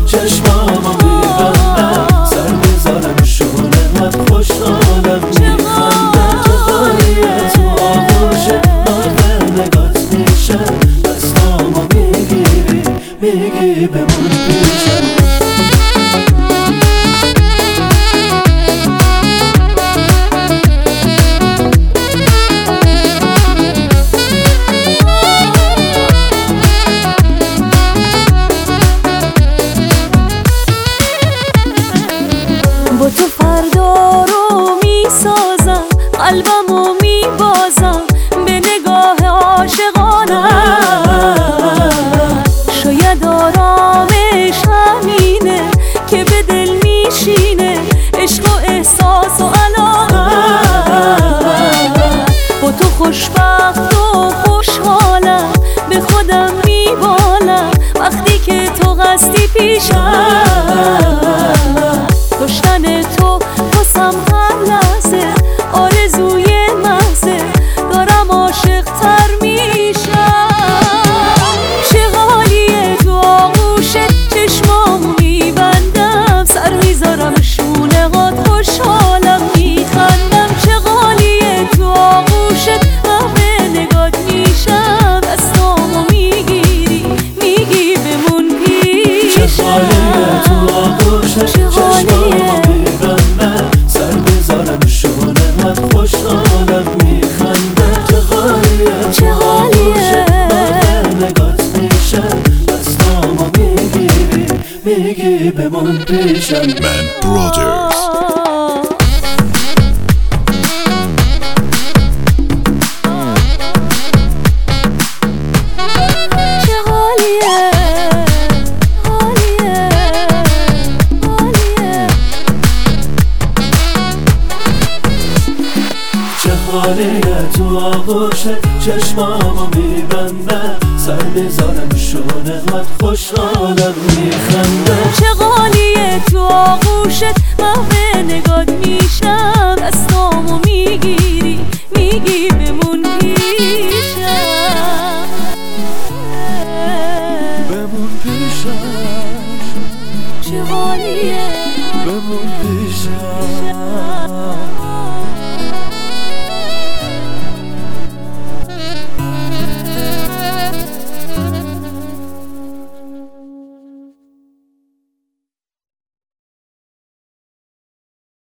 چشمامو میبندم سر بذارم شونه خوشحالم میخندم چقدریه تو آغوشه من نگات میشم دستامو میگیری میگی بمون پیشم با تو فردا رو میسازم قلبمو میبازم به نگاه عاشقانم شاید آرامش همینه که به دل میشینه عشق و احساس و علاقه با تو خوشبخت و خوشحالم به خودم میبالم وقتی که تو قصدی پیشم داشتن تو واسم هر لحظه آرزوی محضه دارم عاشق تر میشم چه حالیه تو آغوشت چشمامو میبندم سر میذارم شونه هات خوشحالم میخندم چه حالیه تو آغوشت من به نگات میشم دستامو میگیری میگی بمون پیشم چه حالیه تو آغوشت چشمامو میبندم سر بذارم شونه من خوشحالم میخندم چه حالیه من به نگات میشم دستامو میگیری میگی بمون پیشم Man Brothers. چه حالیه تو آغوشت چشمامو میبندم سر بذارم شونه هات خوشحالم میخندم چه حالیه تو آغوشت من به نگات میشم دستامو میگیری میگی بمون پیشم بمون پیشم چه حالیه بمون پیشم